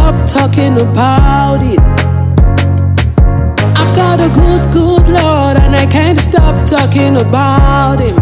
stop talking about it. I've got a good, good Lord, and I can't stop talking about Him.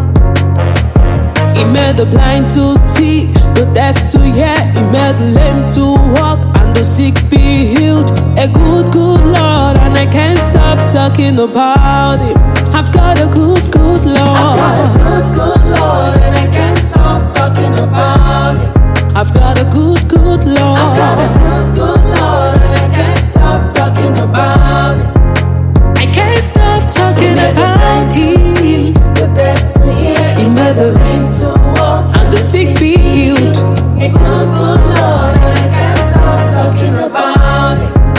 He made the blind to see, the deaf to hear. He made the lame to walk, and the sick be healed. A good, good Lord, and I can't stop talking about Him. I've got a good, good Lord. I've got a good, good Lord, and I can't stop talking about Him. I've got a good, good Lord. I've got a good, good Lord, and I can't stop talking about Him. I can't stop talking He made the about blind to Him. see, the deaf to hear. He made the lame to walk, And the sick be healed. A good, good Lord, and I can't stop talking about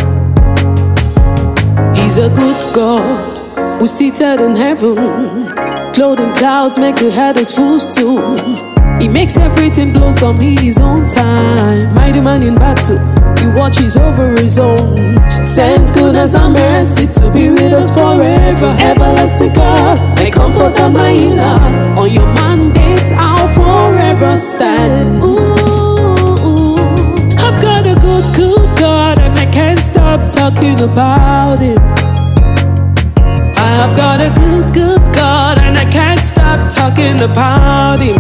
Him. He's a good God. We're seated in heaven, clothed in clouds, make the head his footstool. He makes everything blossom in His own time. Mighty man in battle, He watches over His own. Sends goodness and mercy to be with us forever. Everlasting God, my comfort and my healer. On your mandates I'll forever stand. Ooh, I've got a good, good God, and I can't stop talking about Him. I've got a good, good God, and I can't stop talking about Him.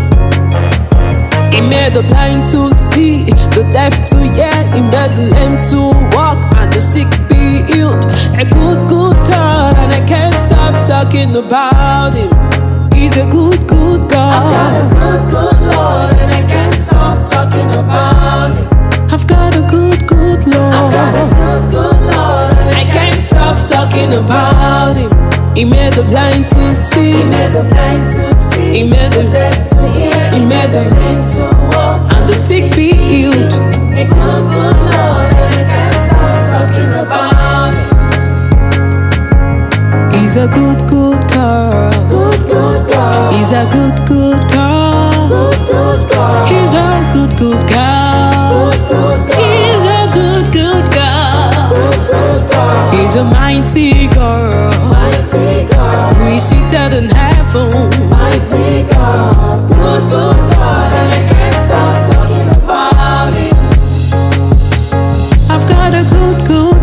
He made the blind to see, the deaf to hear. He made the lame to walk, and the sick be healed. A good, good God, and I can't stop talking about Him. He's a good, good God. I've got a good, good Lord, and I can't stop talking about Him. I've got a good, good Lord. I've got a good, good Lord, and I can't stop talking about Him. He made the blind to see. He made the blind to see. He made the deaf to hear. He made the lame to walk, and the sick be healed. A good, good Lord, and I can't stop talking about Him. He's a good, good God. Good, good God. He's a good, good God. Good, good God. He's a good, good God. Good, good God. He's a good, good God. Good, good God. He's a mighty God. Mighty God. We seated in heaven. Mighty God. Good, good God, and I can't stop talking about Him. I've got a good, good